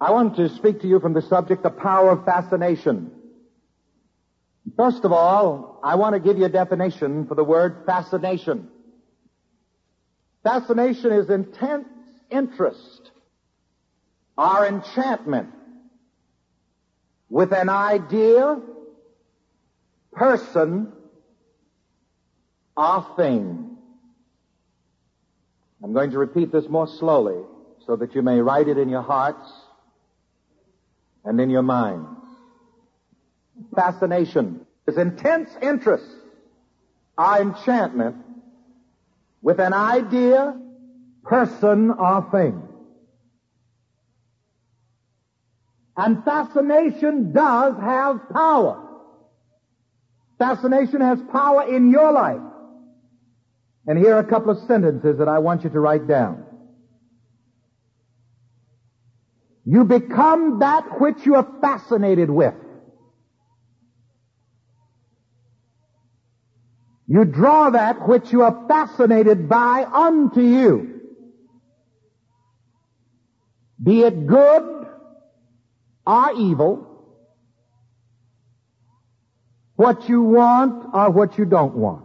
I want to speak to you from the subject, the power of fascination. First of all, I want to give you a definition for the word fascination. Fascination is intense interest or enchantment with an idea, person, or thing. I'm going to repeat this more slowly so that you may write it in your hearts and in your minds. Fascination is intense interest or enchantment with an idea, person, or thing. And fascination does have power. Fascination has power in your life. And here are a couple of sentences that I want you to write down. You become that which you are fascinated with. You draw that which you are fascinated by unto you. Be it good or evil, what you want or what you don't want.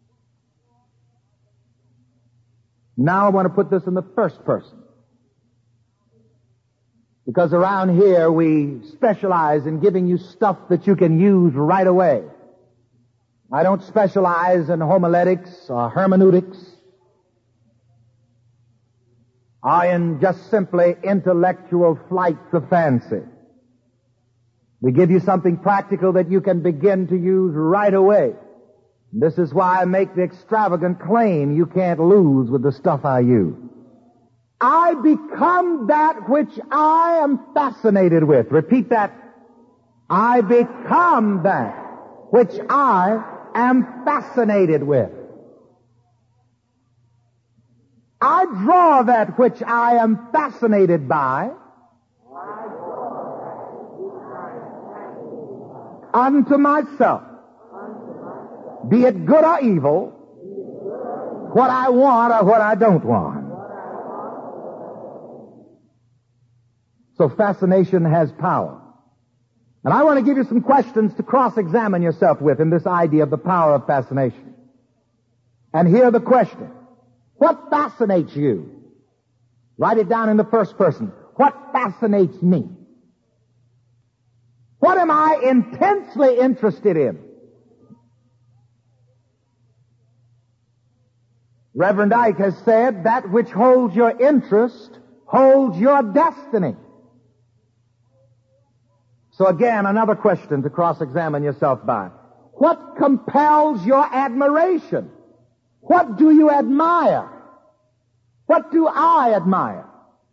Now I want to put this in the first person. Because around here we specialize in giving you stuff that you can use right away. I don't specialize in homiletics or hermeneutics or in just simply intellectual flights of fancy. We give you something practical that you can begin to use right away. This is why I make the extravagant claim you can't lose with the stuff I use. I become that which I am fascinated with. Repeat that. I become that which I am fascinated with. I draw that which I am fascinated by unto myself. Be it good or evil, what I want or what I don't want. So fascination has power. And I want to give you some questions to cross-examine yourself with in this idea of the power of fascination. And here are the questions. What fascinates you? Write it down in the first person. What fascinates me? What am I intensely interested in? Reverend Ike has said, that which holds your interest holds your destiny. So again, another question to cross-examine yourself by. What compels your admiration? What do you admire? What do I admire?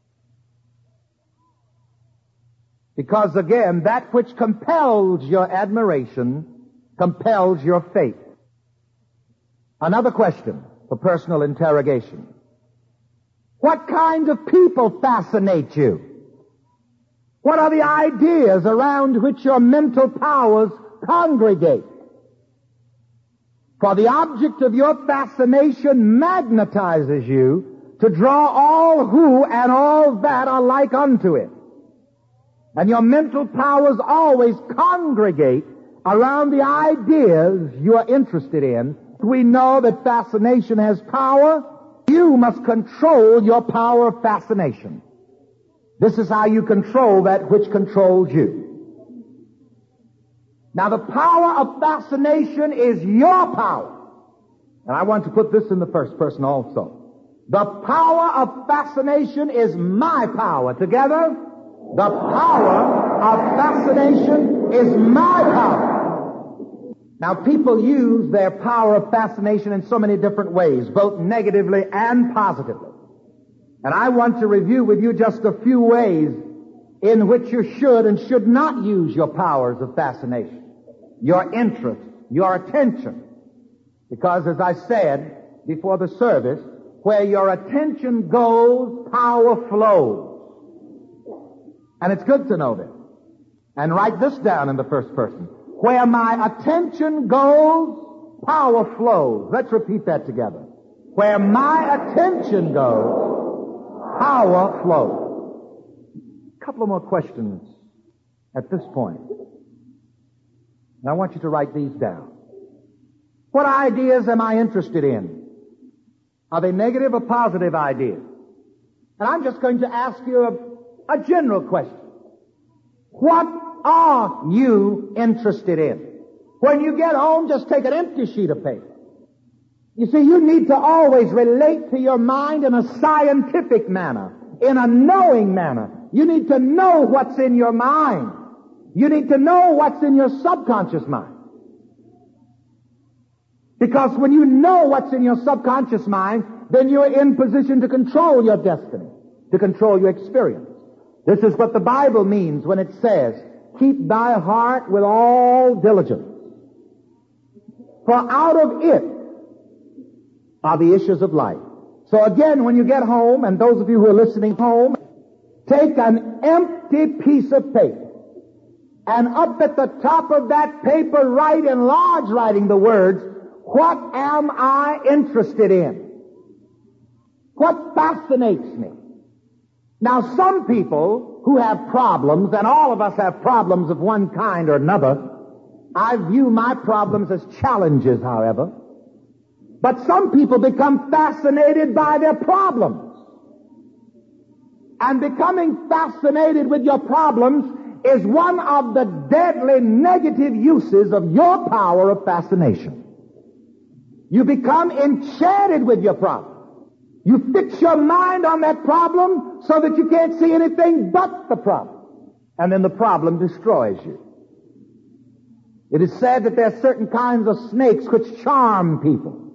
Because again, that which compels your admiration compels your faith. Another question for personal interrogation. What kind of people fascinate you? What are the ideas around which your mental powers congregate? For the object of your fascination magnetizes you to draw all who and all that are like unto it. And your mental powers always congregate around the ideas you are interested in. We know that fascination has power. You must control your power of fascination. This is how you control that which controls you. Now the power of fascination is your power. And I want to put this in the first person also. The power of fascination is my power. Together, the power of fascination is my power. Now people use their power of fascination in so many different ways, both negatively and positively. And I want to review with you just a few ways in which you should and should not use your powers of fascination, your interest, your attention. Because as I said before the service, where your attention goes, power flows. And it's good to know this. And write this down in the first person. Where my attention goes, power flows. Let's repeat that together. Where my attention goes, power flows. A couple of more questions at this point. And I want you to write these down. What ideas am I interested in? Are they negative or positive ideas? And I'm just going to ask you a general question. What are you interested in? When you get home, just take an empty sheet of paper. You see, you need to always relate to your mind in a scientific manner, in a knowing manner. You need to know what's in your mind. You need to know what's in your subconscious mind. Because when you know what's in your subconscious mind, then you're in position to control your destiny, to control your experience. This is what the Bible means when it says, keep thy heart with all diligence. For out of it are the issues of life. So again, when you get home, and those of you who are listening home, take an empty piece of paper, and up at the top of that paper, write in large writing the words, what am I interested in? What fascinates me? Now, some people who have problems, and all of us have problems of one kind or another, I view my problems as challenges, however. But some people become fascinated by their problems. And becoming fascinated with your problems is one of the deadly negative uses of your power of fascination. You become enchanted with your problem. You fix your mind on that problem so that you can't see anything but the problem. And then the problem destroys you. It is said that there are certain kinds of snakes which charm people.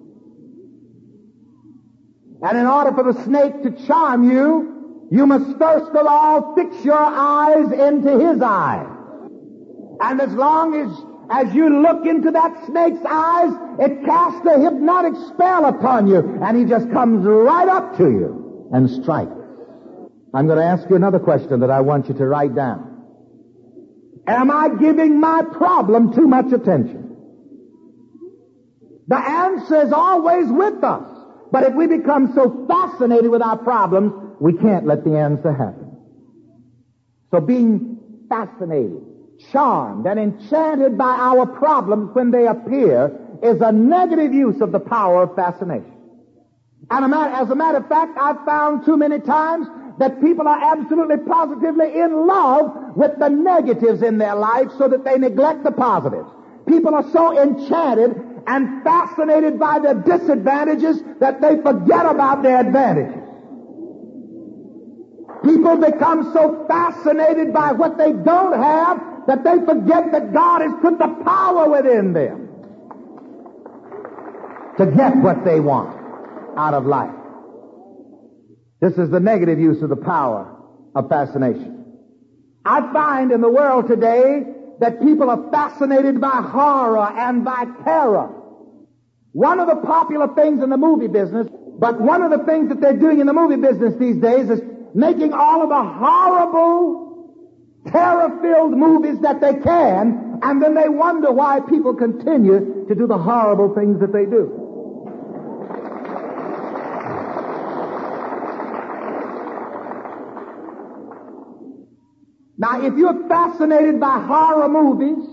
And in order for the snake to charm you, you must first of all fix your eyes into his eyes. And as long as you look into that snake's eyes, it casts a hypnotic spell upon you, and he just comes right up to you and strikes. I'm going to ask you another question that I want you to write down. Am I giving my problem too much attention? The answer is always with us. But if we become so fascinated with our problems, we can't let the answer happen. So being fascinated, charmed, and enchanted by our problems when they appear is a negative use of the power of fascination. And as a matter of fact, I've found too many times that people are absolutely positively in love with the negatives in their life so that they neglect the positives. People are so enchanted and fascinated by their disadvantages that they forget about their advantages. People become so fascinated by what they don't have that they forget that God has put the power within them to get what they want out of life. This is the negative use of the power of fascination. I find in the world today that people are fascinated by horror and by terror. One of the popular things in the movie business, but one of the things that they're doing in the movie business these days is making all of the horrible, terror-filled movies that they can, and then they wonder why people continue to do the horrible things that they do. Now, if you're fascinated by horror movies,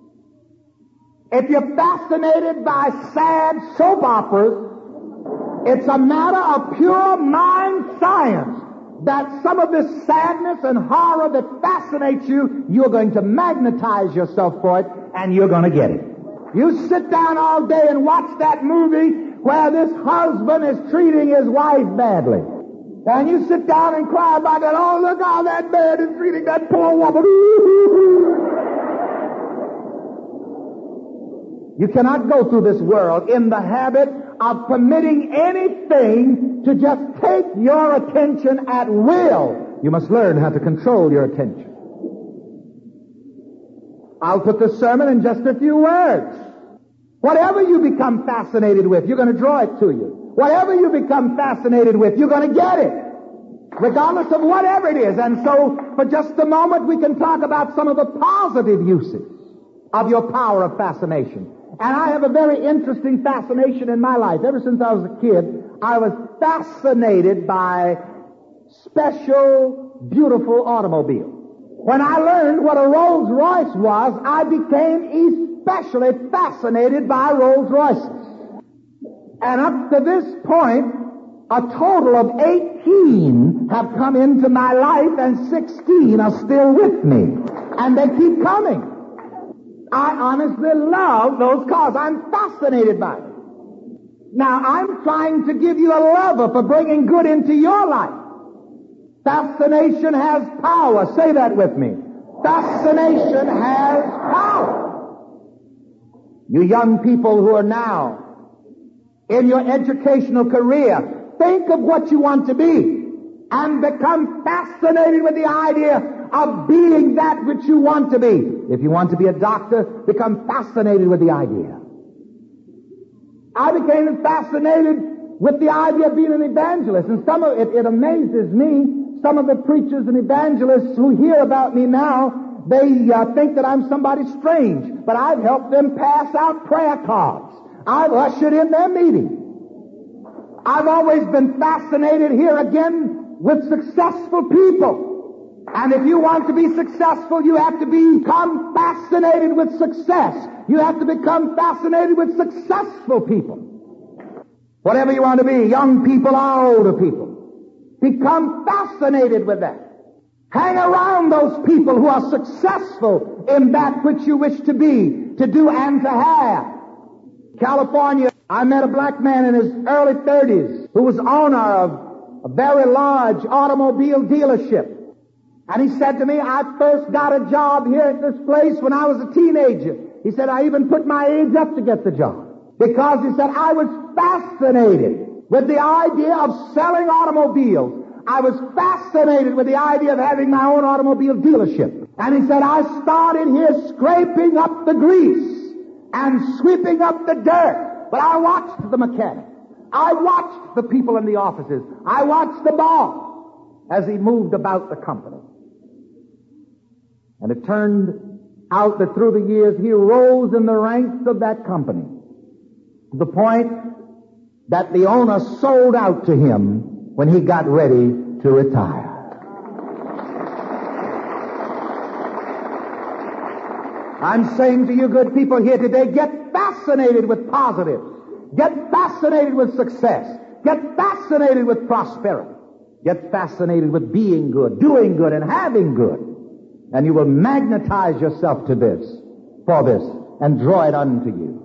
if you're fascinated by sad soap operas, it's a matter of pure mind science that some of this sadness and horror that fascinates you, you're going to magnetize yourself for it, and you're going to get it. You sit down all day and watch that movie where this husband is treating his wife badly. And you sit down and cry about that. Oh, look how that man is treating that poor woman. You cannot go through this world in the habit of permitting anything to just take your attention at will. You must learn how to control your attention. I'll put this sermon in just a few words. Whatever you become fascinated with, you're going to draw it to you. Whatever you become fascinated with, you're going to get it, regardless of whatever it is. And so, for just a moment, we can talk about some of the positive uses of your power of fascination. And I have a very interesting fascination in my life. Ever since I was a kid, I was fascinated by special beautiful automobile. When I learned what a Rolls Royce was, I became especially fascinated by Rolls Royces. And up to this point, a total of 18 have come into my life, and 16 are still with me. And they keep coming. I honestly love those cars. I'm fascinated by them. Now, I'm trying to give you a lever for bringing good into your life. Fascination has power. Say that with me. Fascination has power. You young people who are now in your educational career, think of what you want to be and become fascinated with the idea of being that which you want to be. If you want to be a doctor, become fascinated with the idea. I became fascinated with the idea of being an evangelist, and it amazes me. Some of the preachers and evangelists who hear about me now, they think that I'm somebody strange, but I've helped them pass out prayer cards. I've ushered in their meeting. I've always been fascinated here again with successful people. And if you want to be successful, you have to become fascinated with success. You have to become fascinated with successful people. Whatever you want to be, young people or older people. Become fascinated with that. Hang around those people who are successful in that which you wish to be, to do, and to have. California, I met a black man in his early 30s who was owner of a very large automobile dealership. And he said to me, I first got a job here at this place when I was a teenager. He said, I even put my age up to get the job. Because, he said, I was fascinated with the idea of selling automobiles. I was fascinated with the idea of having my own automobile dealership. And he said, I started here scraping up the grease and sweeping up the dirt. But I watched the mechanic. I watched the people in the offices. I watched the boss as he moved about the company. And it turned out that through the years he rose in the ranks of that company to the point that the owner sold out to him when he got ready to retire. I'm saying to you good people here today, get fascinated with positives. Get fascinated with success. Get fascinated with prosperity. Get fascinated with being good, doing good, and having good. And you will magnetize yourself to this, for this, and draw it unto you.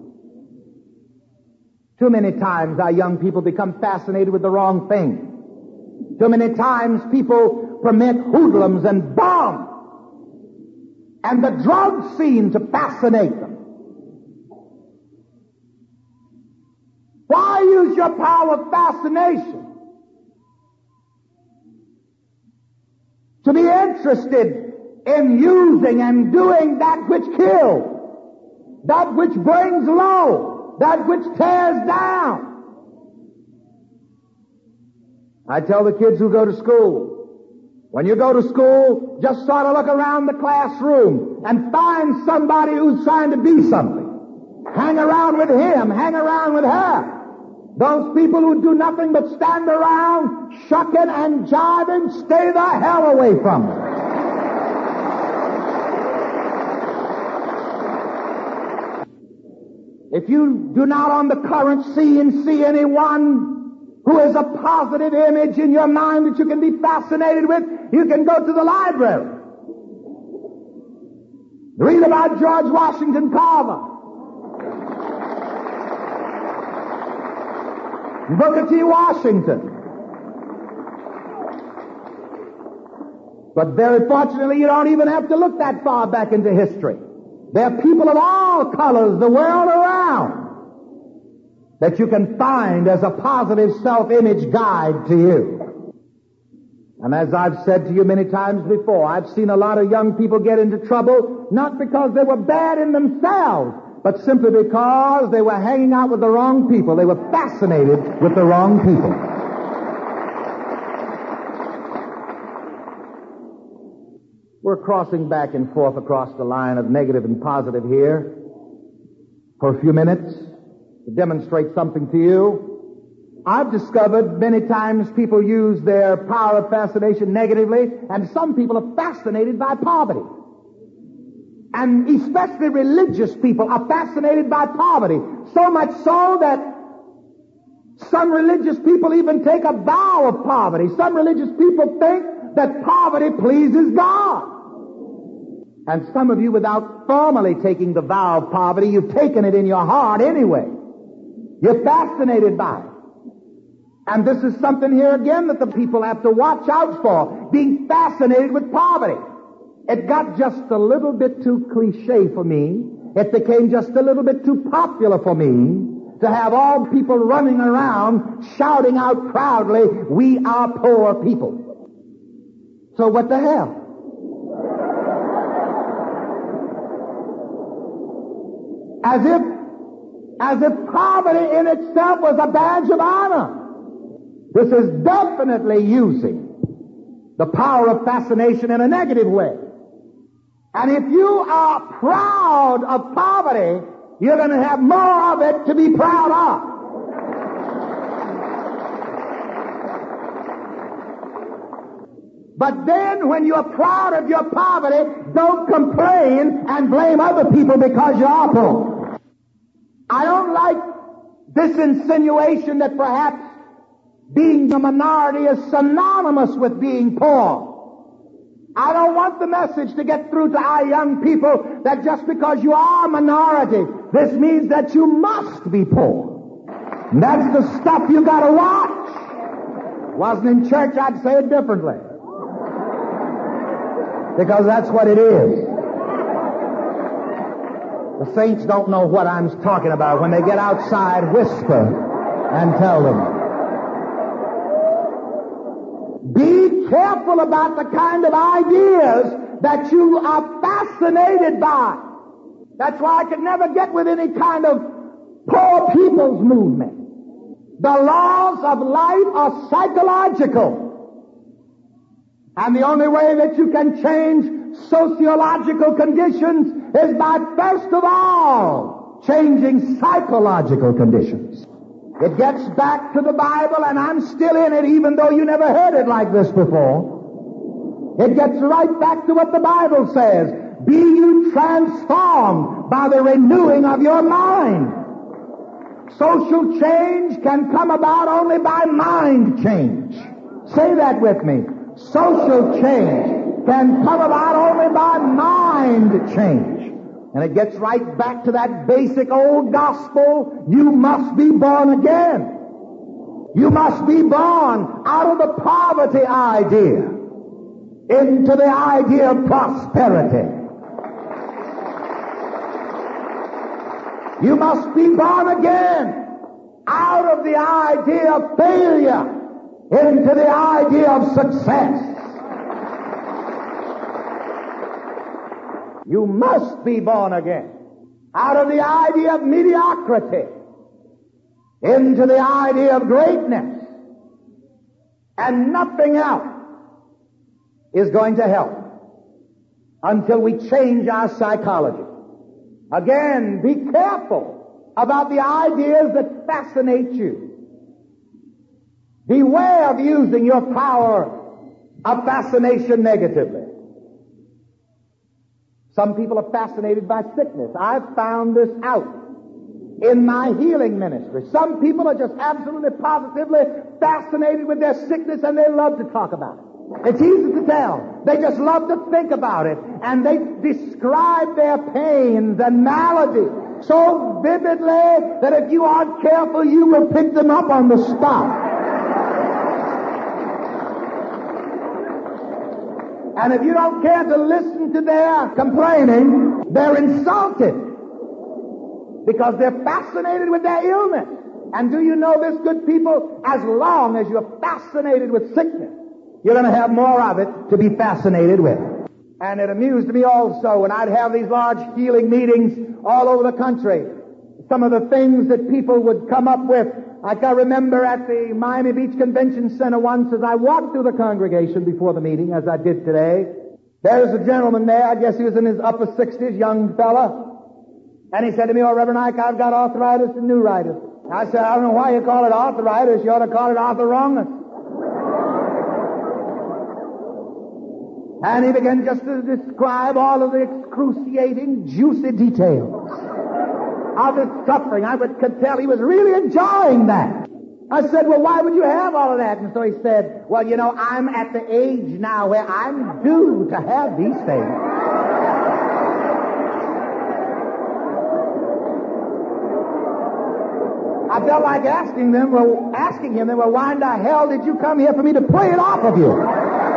Too many times our young people become fascinated with the wrong thing. Too many times people permit hoodlums and bombs and the drug scene to fascinate them. Why use your power of fascination to be interested in using and doing that which kills, that which brings low, that which tears down? I tell the kids who go to school, when you go to school, just sort of look around the classroom and find somebody who's trying to be something. Hang around with him, hang around with her. Those people who do nothing but stand around shucking and jiving, stay the hell away from them. If you do not on the current scene see anyone who is a positive image in your mind that you can be fascinated with, you can go to the library. Read about George Washington Carver, Booker T. Washington. But very fortunately, you don't even have to look that far back into history. There are people of all colors the world around that you can find as a positive self-image guide to you. And as I've said to you many times before, I've seen a lot of young people get into trouble, not because they were bad in themselves, but simply because they were hanging out with the wrong people. They were fascinated with the wrong people. We're crossing back and forth across the line of negative and positive here for a few minutes to demonstrate something to you. I've discovered many times people use their power of fascination negatively, and some people are fascinated by poverty. And especially religious people are fascinated by poverty. So much so that some religious people even take a vow of poverty. Some religious people think that poverty pleases God. And some of you, without formally taking the vow of poverty, you've taken it in your heart anyway. You're fascinated by it. And this is something here again that the people have to watch out for, being fascinated with poverty. It got just a little bit too cliche for me. It became just a little bit too popular for me to have all people running around shouting out proudly, "We are poor people." So what the hell? As if poverty in itself was a badge of honor. This is definitely using the power of fascination in a negative way. And if you are proud of poverty, you're going to have more of it to be proud of. But then when you're proud of your poverty, don't complain and blame other people because you are poor. I don't like this insinuation that perhaps being a minority is synonymous with being poor. I don't want the message to get through to our young people that just because you are a minority, this means that you must be poor. And that's the stuff you got to watch. Wasn't in church, I'd say it differently. Because that's what it is. The saints don't know what I'm talking about. When they get outside, whisper and tell them. Be careful about the kind of ideas that you are fascinated by. That's why I could never get with any kind of poor people's movement. The laws of life are psychological. And the only way that you can change sociological conditions is by, first of all, changing psychological conditions. It gets back to the Bible, and I'm still in it, even though you never heard it like this before. It gets right back to what the Bible says. Be you transformed by the renewing of your mind. Social change can come about only by mind change. Say that with me. Social change can come about only by mind change. And it gets right back to that basic old gospel. You must be born again. You must be born out of the poverty idea into the idea of prosperity. You must be born again out of the idea of failure into the idea of success. You must be born again out of the idea of mediocrity into the idea of greatness. And nothing else is going to help until we change our psychology. Again, be careful about the ideas that fascinate you. Beware of using your power of fascination negatively. Some people are fascinated by sickness. I've found this out in my healing ministry. Some people are just absolutely positively fascinated with their sickness, and they love to talk about it. It's easy to tell. They just love to think about it, and they describe their pains and maladies so vividly that if you aren't careful, you will pick them up on the spot. And if you don't care to listen to their complaining, they're insulted because they're fascinated with their illness. And do you know this, good people? As long as you're fascinated with sickness, you're going to have more of it to be fascinated with. And it amused me also when I'd have these large healing meetings all over the country. Some of the things that people would come up with. Like I remember at the Miami Beach Convention Center once, as I walked through the congregation before the meeting, as I did today, there's a gentleman there, I guess he was in his upper 60s, young fella, and he said to me, "Oh, Reverend Ike, I've got arthritis and neuritis." I said, I don't know why you call it arthritis. You ought to call it arthrongus. And he began just to describe all of the excruciating, juicy details of his suffering. I could tell he was really enjoying that. I said, well, why would you have all of that? And so he said, well, you know, I'm at the age now where I'm due to have these things. I felt like asking him, well, why in the hell did you come here for me to play it off of you?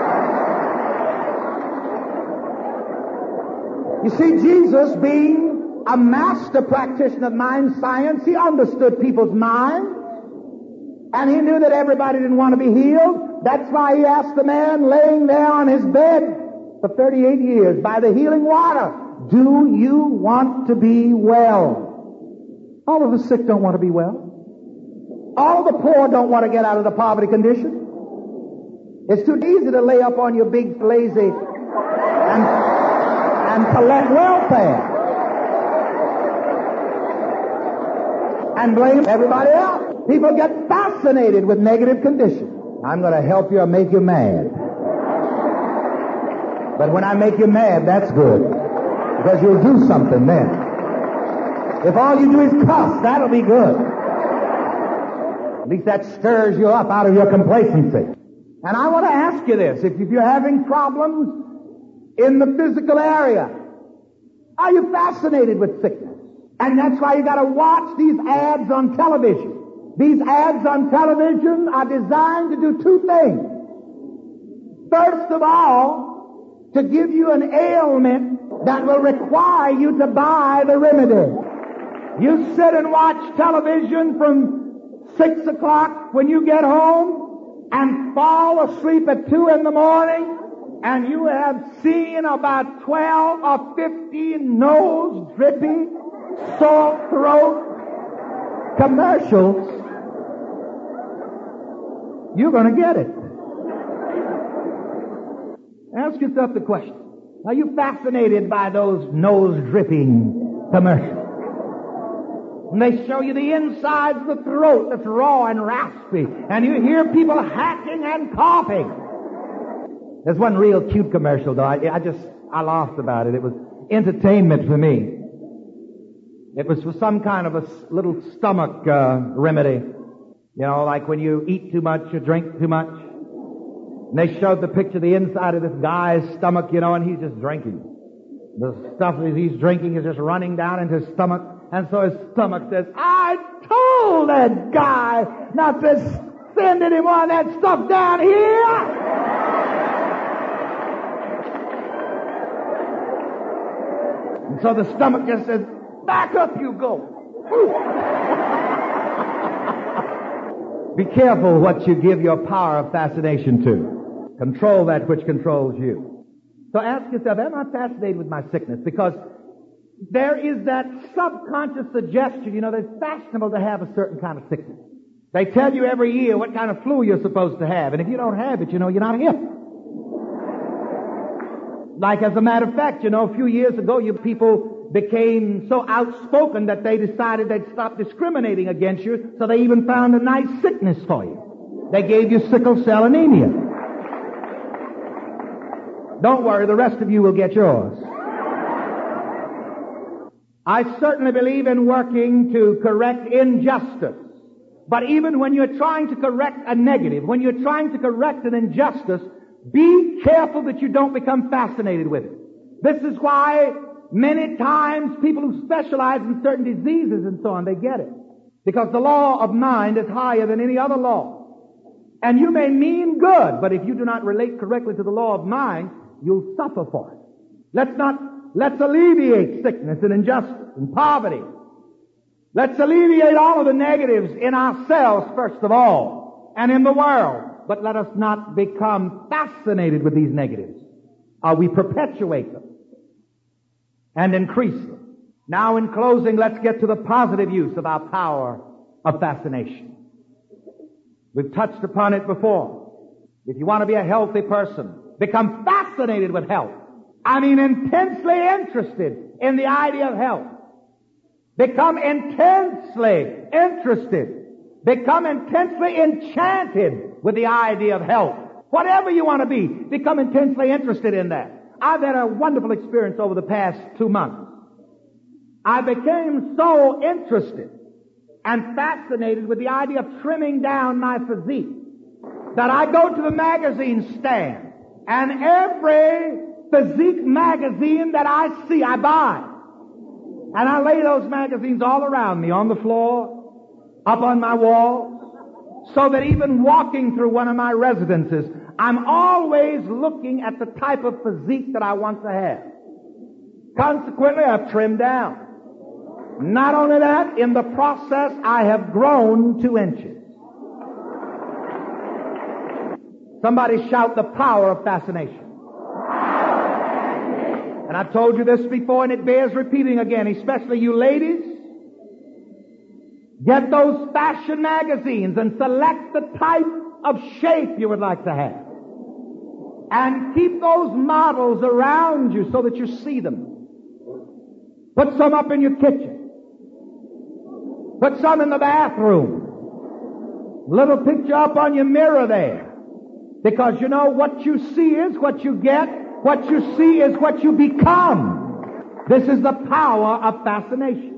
You see, Jesus, being a master practitioner of mind science, he understood people's minds. And he knew that everybody didn't want to be healed. That's why he asked the man laying there on his bed for 38 years by the healing water, do you want to be well? All of the sick don't want to be well. All the poor don't want to get out of the poverty condition. It's too easy to lay up on your big, lazy, and collect welfare. And blame everybody else. People get fascinated with negative conditions. I'm going to help you or make you mad. But when I make you mad, that's good. Because you'll do something then. If all you do is cuss, that'll be good. At least that stirs you up out of your complacency. And I want to ask you this. If you're having problems in the physical area, are you fascinated with sickness? And that's why you got to watch these ads on television. These ads on television are designed to do two things. First of all, to give you an ailment that will require you to buy the remedy. You sit and watch television from 6 o'clock when you get home and fall asleep at 2 in the morning, and you have seen about 12 or 15 nose-dripping, sore throat commercials. You're going to get it. Ask yourself the question. Are you fascinated by those nose-dripping commercials? And they show you the inside of the throat that's raw and raspy. And you hear people hacking and coughing. There's one real cute commercial, though. I laughed about it. It was entertainment for me. It was for some kind of a little stomach remedy. You know, like when you eat too much, you drink too much. And they showed the picture of the inside of this guy's stomach, you know, and he's just drinking. The stuff that he's drinking is just running down into his stomach. And so his stomach says, I told that guy not to send any more of that stuff down here. And so the stomach just says, back up you go. Be careful what you give your power of fascination to. Control that which controls you. So ask yourself, am I fascinated with my sickness? Because there is that subconscious suggestion, you know, that it's fashionable to have a certain kind of sickness. They tell you every year what kind of flu you're supposed to have. And if you don't have it, you know, you're not hip. Like, as a matter of fact, you know, a few years ago, you people became so outspoken that they decided they'd stop discriminating against you, so they even found a nice sickness for you. They gave you sickle cell anemia. Don't worry, the rest of you will get yours. I certainly believe in working to correct injustice. But even when you're trying to correct a negative, when you're trying to correct an injustice, be careful that you don't become fascinated with it. This is why many times people who specialize in certain diseases and so on, they get it. Because the law of mind is higher than any other law. And you may mean good, but if you do not relate correctly to the law of mind, you'll suffer for it. Let's alleviate sickness and injustice and poverty. Let's alleviate all of the negatives in ourselves, first of all, and in the world. But let us not become fascinated with these negatives. We perpetuate them and increase them. Now, in closing, let's get to the positive use of our power of fascination. We've touched upon it before. If you want to be a healthy person, become fascinated with health. I mean, intensely interested in the idea of health. Become intensely interested. Become intensely enchanted with the idea of health. Whatever you want to be, become intensely interested in that. I've had a wonderful experience over the past 2 months. I became so interested and fascinated with the idea of trimming down my physique that I go to the magazine stand, and every physique magazine that I see, I buy. And I lay those magazines all around me, on the floor, up on my wall, so that even walking through one of my residences, I'm always looking at the type of physique that I want to have. Consequently, I've trimmed down. Not only that, in the process, I have grown 2 inches. Somebody shout the power of fascination. And I've told you this before, and it bears repeating again, especially you ladies. Get those fashion magazines and select the type of shape you would like to have. And keep those models around you so that you see them. Put some up in your kitchen. Put some in the bathroom. Little picture up on your mirror there. Because you know what you see is what you get. What you see is what you become. This is the power of fascination.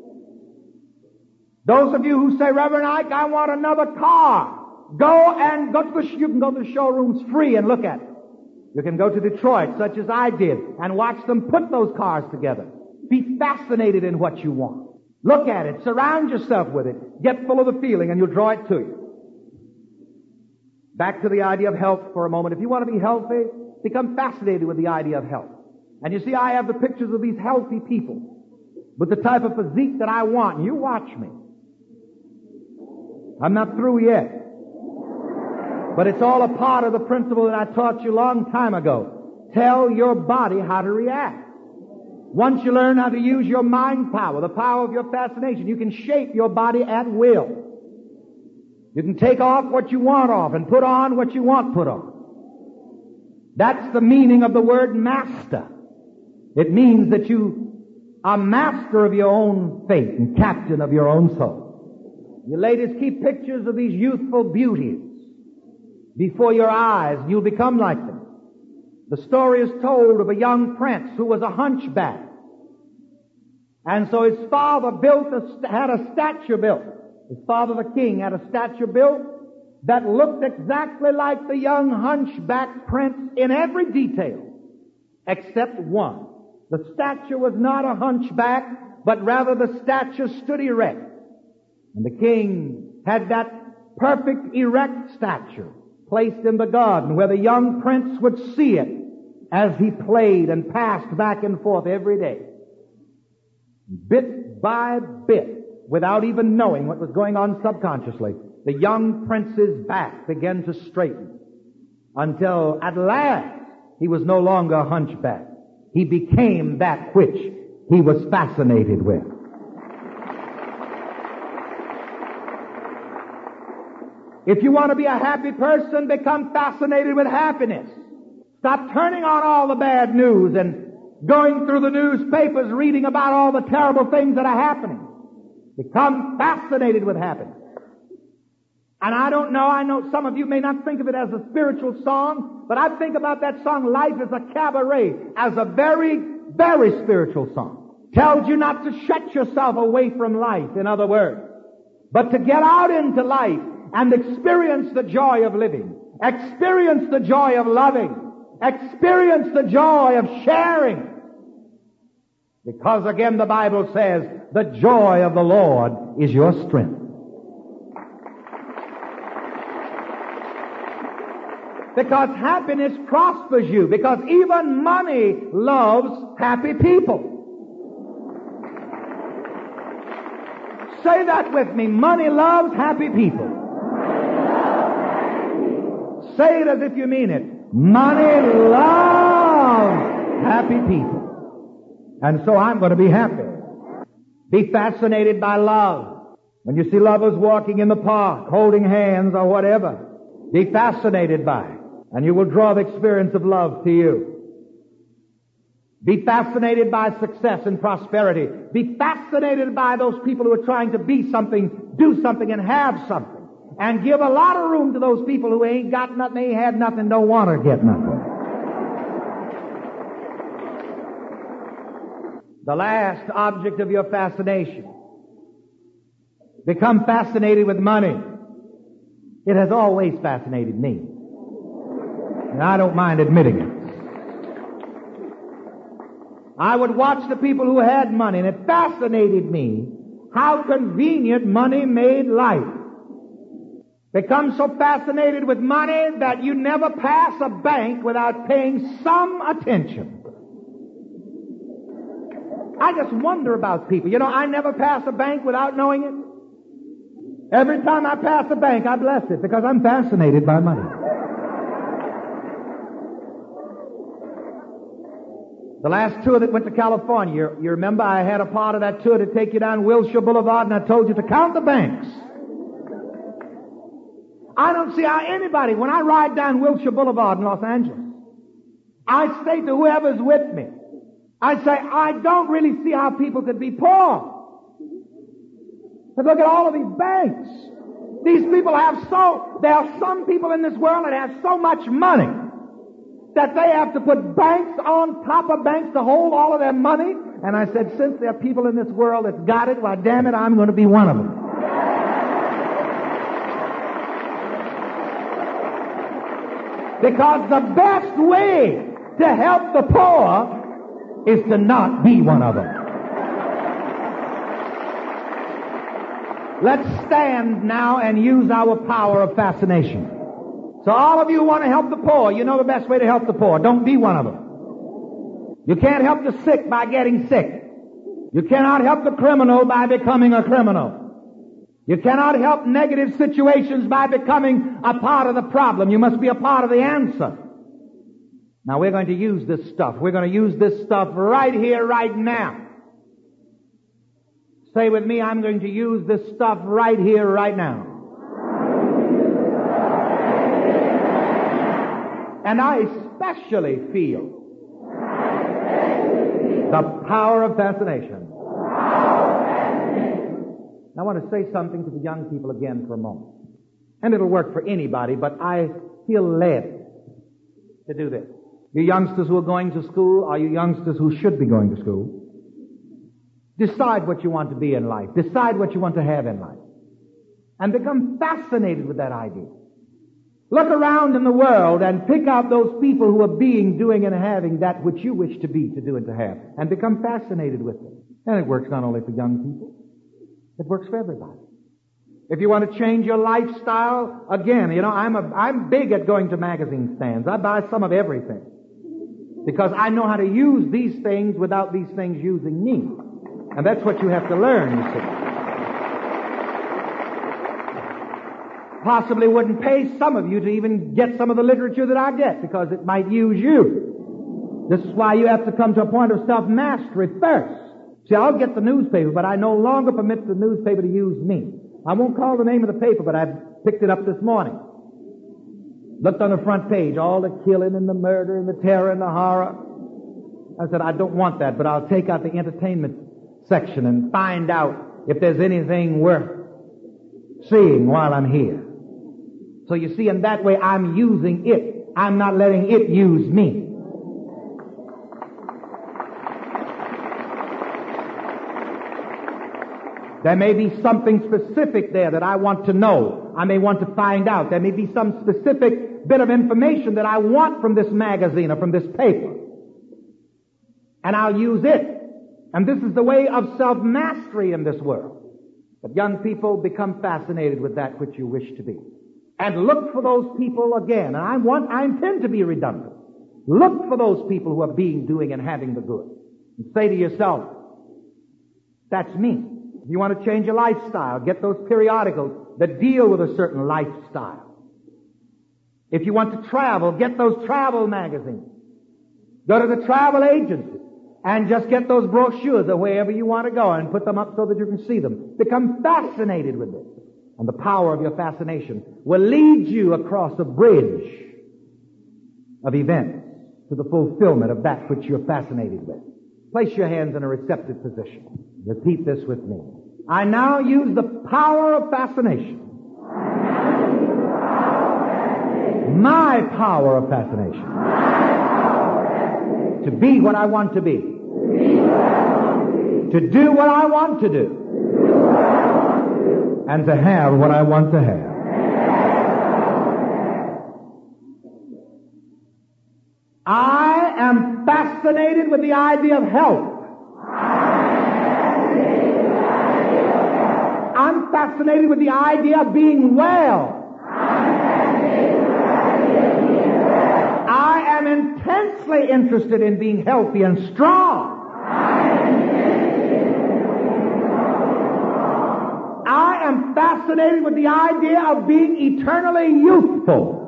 Those of you who say, Reverend Ike, I want another car. You can go to the showrooms free and look at it. You can go to Detroit, such as I did, and watch them put those cars together. Be fascinated in what you want. Look at it. Surround yourself with it. Get full of the feeling, and you'll draw it to you. Back to the idea of health for a moment. If you want to be healthy, become fascinated with the idea of health. And you see, I have the pictures of these healthy people with the type of physique that I want. You watch me. I'm not through yet. But it's all a part of the principle that I taught you a long time ago. Tell your body how to react. Once you learn how to use your mind power, the power of your fascination, you can shape your body at will. You can take off what you want off and put on what you want put on. That's the meaning of the word master. It means that you are master of your own fate and captain of your own soul. You ladies, keep pictures of these youthful beauties before your eyes. You'll become like them. The story is told of a young prince who was a hunchback. And so his father had a statue built. His father, the king, had a statue built that looked exactly like the young hunchback prince in every detail, except one. The statue was not a hunchback, but rather the statue stood erect. And the king had that perfect erect statue placed in the garden where the young prince would see it as he played and passed back and forth every day. Bit by bit, without even knowing what was going on subconsciously, the young prince's back began to straighten until at last he was no longer a hunchback. He became that which he was fascinated with. If you want to be a happy person, become fascinated with happiness. Stop turning on all the bad news and going through the newspapers reading about all the terrible things that are happening. Become fascinated with happiness. And I know some of you may not think of it as a spiritual song, but I think about that song, Life is a Cabaret, as a very, very spiritual song. Tells you not to shut yourself away from life, in other words, but to get out into life and experience the joy of living, experience the joy of loving, experience the joy of sharing. Because again, the Bible says, the joy of the Lord is your strength. Because happiness prospers you. Because even money loves happy people. Say that with me. Money loves happy people. Say it as if you mean it. Money loves happy people. And so I'm going to be happy. Be fascinated by love. When you see lovers walking in the park, holding hands or whatever, be fascinated by it. And you will draw the experience of love to you. Be fascinated by success and prosperity. Be fascinated by those people who are trying to be something, do something, and have something. And give a lot of room to those people who ain't got nothing, ain't had nothing, don't want to get nothing. The last object of your fascination. Become fascinated with money. It has always fascinated me. And I don't mind admitting it. I would watch the people who had money, and it fascinated me how convenient money made life. Become so fascinated with money that you never pass a bank without paying some attention. I just wonder about people. You know, I never pass a bank without knowing it. Every time I pass a bank, I bless it because I'm fascinated by money. The last tour that went to California, you remember I had a part of that tour to take you down Wilshire Boulevard, and I told you to count the banks. I don't see how anybody, when I ride down Wilshire Boulevard in Los Angeles, I say to whoever's with me, I say, I don't really see how people could be poor. But look at all of these banks. These people there are some people in this world that have so much money that they have to put banks on top of banks to hold all of their money. And I said, since there are people in this world that's got it, why damn it, I'm going to be one of them. Because the best way to help the poor is to not be one of them. Let's stand now and use our power of fascination. So all of you who want to help the poor, you know the best way to help the poor. Don't be one of them. You can't help the sick by getting sick. You cannot help the criminal by becoming a criminal. You cannot help negative situations by becoming a part of the problem. You must be a part of the answer. Now we're going to use this stuff. We're going to use this stuff right here, right now. Say with me, I'm going to use this stuff right here, right now. And I especially feel the power of fascination. I want to say something to the young people again for a moment. And it'll work for anybody, but I feel led to do this. You youngsters who are going to school, or you youngsters who should be going to school, decide what you want to be in life. Decide what you want to have in life. And become fascinated with that idea. Look around in the world and pick out those people who are being, doing, and having that which you wish to be, to do, and to have. And become fascinated with them. And it works not only for young people. It works for everybody. If you want to change your lifestyle, again, you know, I'm big at going to magazine stands. I buy some of everything. Because I know how to use these things without these things using me. And that's what you have to learn, you see. Possibly wouldn't pay some of you to even get some of the literature that I get because it might use you. This is why you have to come to a point of self-mastery first. See, I'll get the newspaper, but I no longer permit the newspaper to use me. I won't call the name of the paper, but I picked it up this morning. Looked on the front page, all the killing and the murder and the terror and the horror. I said, I don't want that, but I'll take out the entertainment section and find out if there's anything worth seeing while I'm here. So you see, in that way, I'm using it. I'm not letting it use me. There may be something specific there that I want to know. I may want to find out. There may be some specific bit of information that I want from this magazine or from this paper. And I'll use it. And this is the way of self-mastery in this world. But young people, become fascinated with that which you wish to be. And look for those people again. And I intend to be redundant. Look for those people who are being, doing, and having the good. And say to yourself, that's me. If you want to change your lifestyle, get those periodicals that deal with a certain lifestyle. If you want to travel, get those travel magazines. Go to the travel agency and just get those brochures of wherever you want to go and put them up so that you can see them. Become fascinated with this. And the power of your fascination will lead you across a bridge of events to the fulfillment of that which you're fascinated with. Place your hands in a receptive position. Repeat this with me. I now use the power of fascination. My power of fascination. To be what I want to be. To do what I want to do. And to have what I want to have. I am fascinated with the idea of health. I'm fascinated with the idea of being well. I am intensely interested in being healthy and strong. I am fascinated with the idea of being eternally youthful.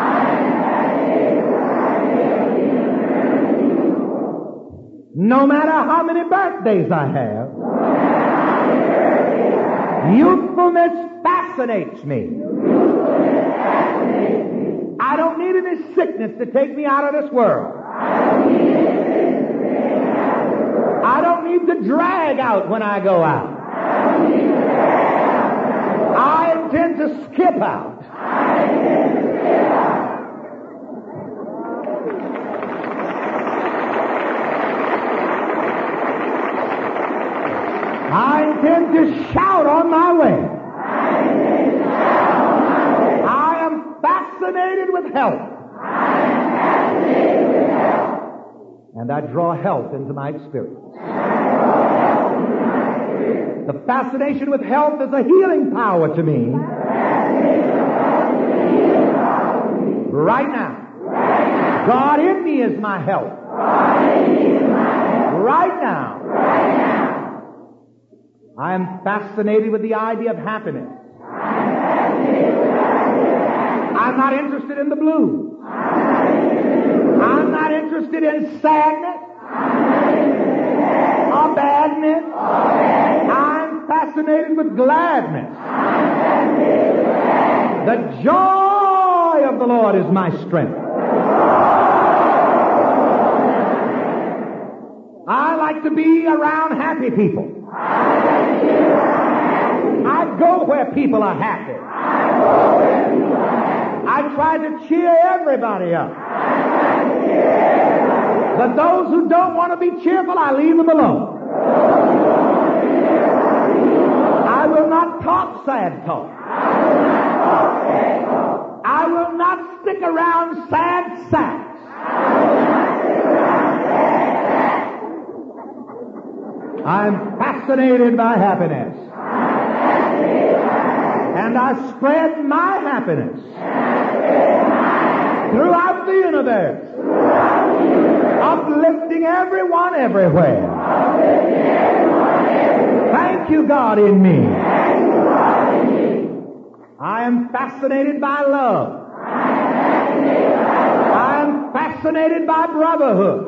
No matter how many birthdays I have, youthfulness fascinates me. I don't need any sickness to take me out of this world. I don't need to drag out when I go out. I intend to skip out. I intend to shout on my way. I am fascinated with health. And I draw health into my experience. The fascination with health is a healing power to me. Right now. God in me is my health. Right now. I am fascinated with the idea of happiness. I'm not interested in the blues. I'm not interested in sadness or badness. I'm fascinated with gladness. The joy of the Lord is my strength. I like to be around happy people. I go where people are happy. I try to cheer everybody up. But those who don't want to be cheerful, I leave them alone. I will not talk sad talk. I will not stick around sad sacks. I'm fascinated by happiness. And I spread my happiness throughout the universe, uplifting everyone everywhere. Thank you, God, in me. I am fascinated by love. I am fascinated by brotherhood.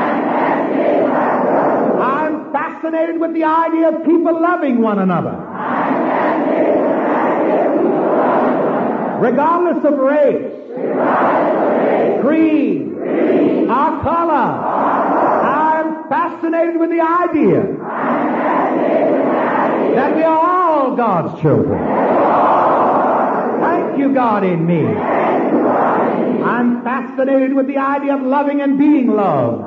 I'm fascinated with the idea of people loving one another. Regardless of race, creed, or color, I'm fascinated with the idea that we are all God's children. Thank you, God, in me. I'm fascinated with the idea of loving and being loved.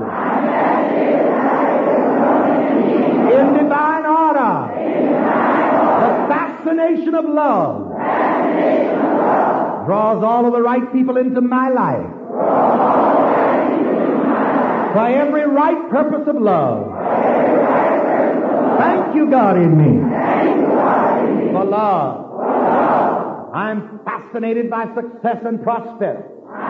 In divine order, the fascination of love draws all of the right people into my life for every right purpose of love. Thank you, God, in me for love. I'm fascinated by success and prosperity.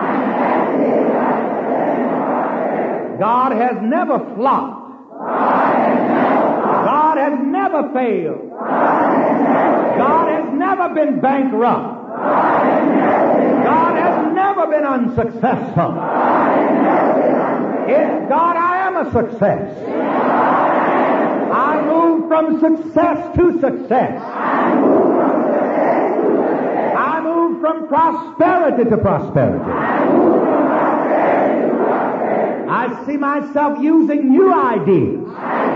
God has never flopped. God has never failed. God has never been bankrupt. God has never been unsuccessful. In God, I am a success. I move from success to success. I move from prosperity to prosperity. I see myself using new ideas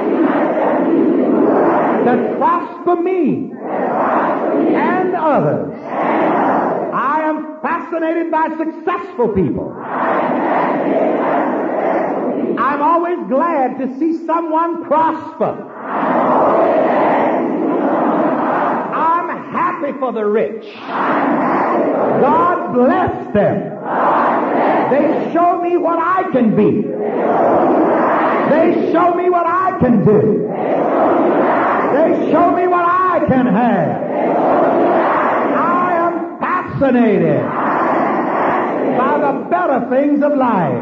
to prosper me and others. I am fascinated by successful people. I'm always glad to see someone prosper. I'm happy for the rich. God bless them. They show me what I can be. They show me what I can do. They show me what I can have. I am fascinated by the better things of life.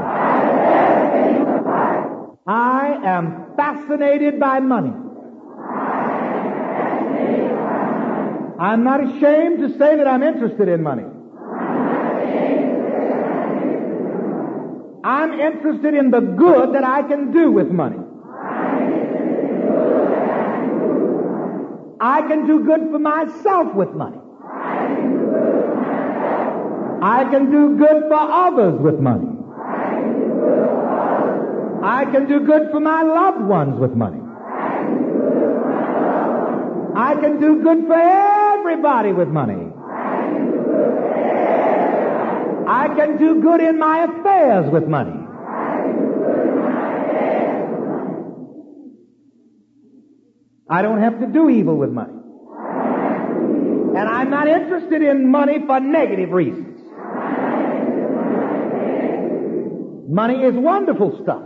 I am fascinated by money. I'm not ashamed to say that I'm interested in money. I'm interested in the good that I can do with money. I can do good for myself with money. I can do good for others with money. I can do good for my loved ones with money. I can do good for everybody with money. I can do good in my affairs with money. I don't have to do evil with money. And I'm not interested in money for negative reasons. Money is wonderful stuff.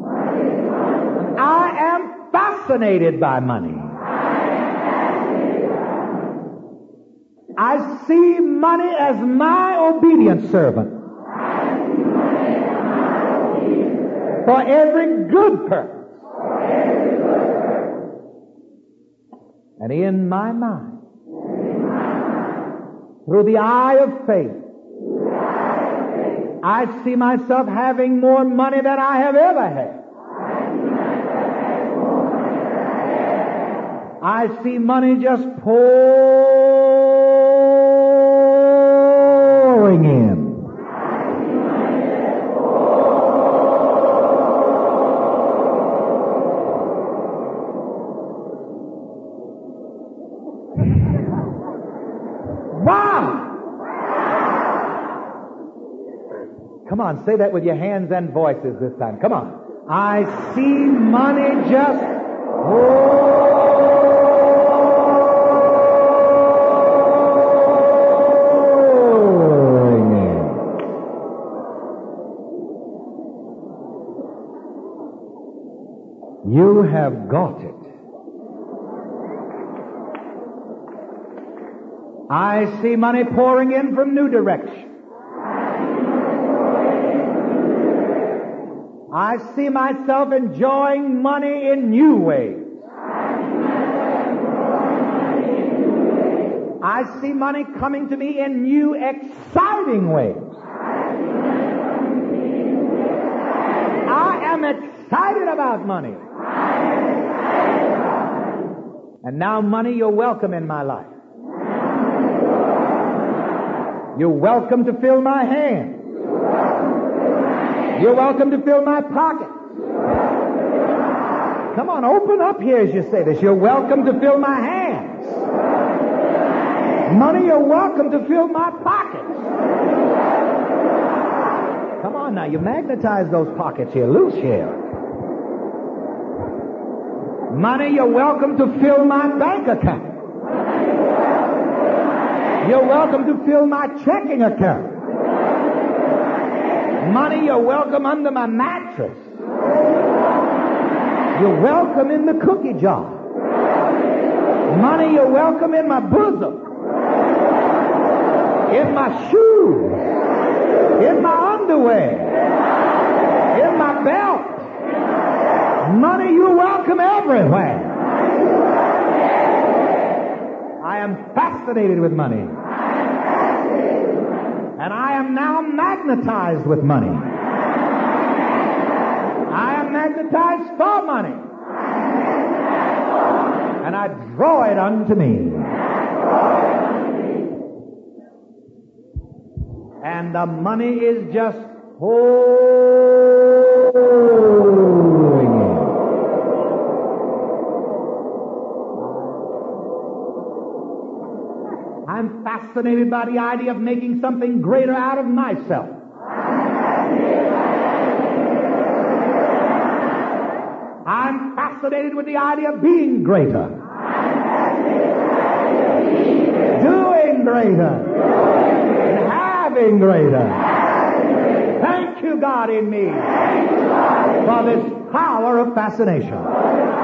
I am fascinated by money. I see money as my obedient servant for every good purpose. And in my mind, through the eye of faith, I see myself having more money than I have ever had. I see money just pouring in. Come on, say that with your hands and voices this time. Come on. I see money just pouring in. You have got it. I see money pouring in from new directions. I see myself enjoying money in new ways. I see money coming to me in new, exciting ways. I am excited about money. And now, money, you're welcome in my life. You're welcome to fill my hands. You're welcome to fill my pockets. Come on, open up here as you say this. You're welcome to fill my hands. Money, you're welcome to fill my pockets. Come on now, you magnetize those pockets here, loose here. Money, you're welcome to fill my bank account. You're welcome to fill my checking account. Money, you're welcome under my mattress. You're welcome in the cookie jar. Money, you're welcome in my bosom. In my shoes. In my underwear. In my belt. Money, you're welcome everywhere. I am fascinated with money. And I am now magnetized with money. I am magnetized for money. And I draw it unto me. And the money is just pouring fascinated by the idea of making something greater out of myself. I'm fascinated with the idea of being greater. Doing greater. And having greater. Thank you, God, in me for this power of fascination.